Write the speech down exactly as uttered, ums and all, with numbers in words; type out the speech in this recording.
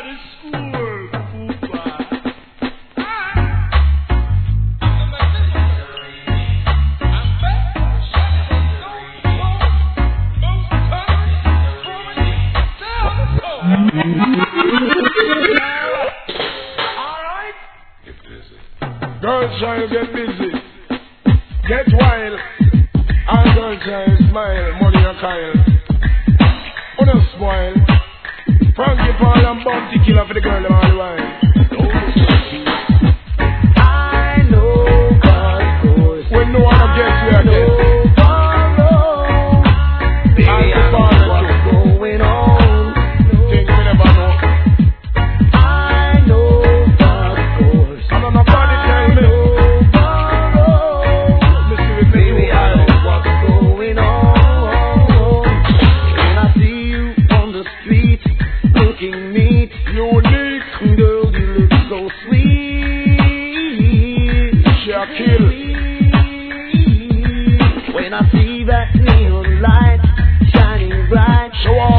the school. Alright. Get busy. Girls trying to get busy. Get wild. All girls trying to smile. Money and Kyle. On a spoil. Frankie Paul and Bounty Killer for the girl them all the while. I know God goes. When no one gets you again. Baby, I know what's going on. Things we never know. I know God goes. I don't know nobody tell me. Listen with me. Baby, I know what's going on. When I see you on the street, looking neat, Unique. girl, you look so sweet. Shaquille. When I see that neon light shining bright, Show off.